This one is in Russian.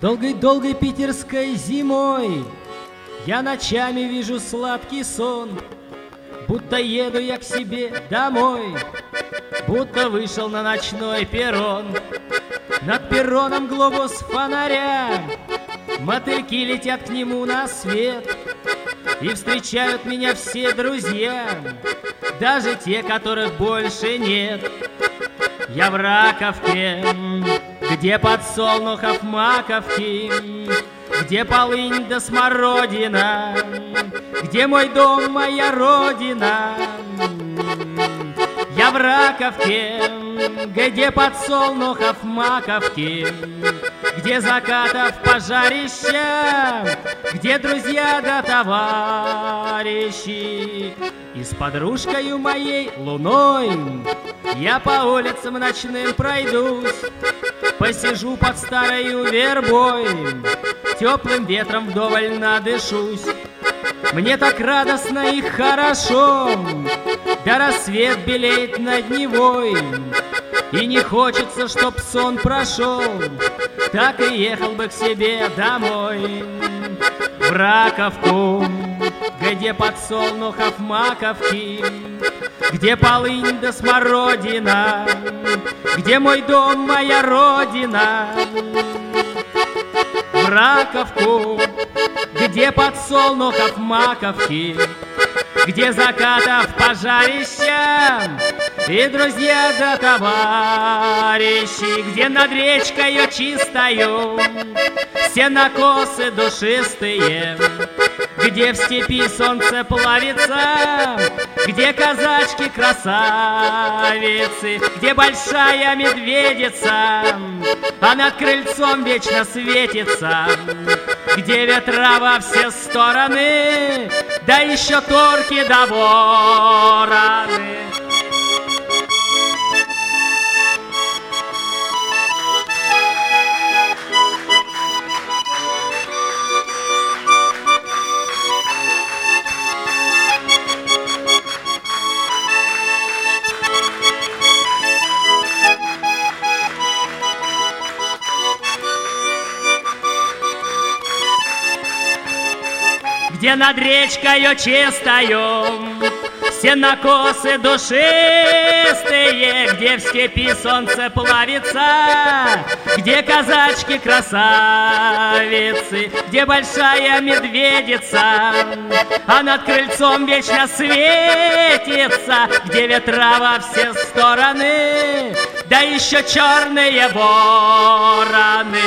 Долгой-долгой питерской зимой я ночами вижу сладкий сон, будто еду я к себе домой, будто вышел на ночной перрон. Над перроном глобус фонаря, мотыльки летят к нему на свет, и встречают меня все друзья, даже те, которых больше нет. Я в Раковке, где подсолнухов маковки, где полынь да смородина, где мой дом, моя родина. Я в Раковке, где подсолнухов маковки, где закатов пожарища, где друзья да товарищи. И с подружкою моей луной я по улицам ночным пройдусь, посижу под старою вербой, теплым ветром вдоволь надышусь. Мне так радостно и хорошо, да рассвет белеет над Невой, и не хочется, чтоб сон прошел, так и ехал бы к себе домой. В Раковку, где подсолнухов маковки, где полынь да смородина, где мой дом, моя родина. В Раковку, где подсолнухов маковки, где закатов пожарища, и друзья да товарищи, где над речкою чистою сенокосы душистые, где в степи солнце плавится, где казачки красавицы, где большая медведица, а над крыльцом вечно светится, где ветра во все стороны, да еще торки да вороны. Где над речкою чистою сенокосы душистые, где в степи солнце плавится, где казачки красавицы, где большая медведица, а над крыльцом вечно светится, где ветра во все стороны, да еще черные вороны.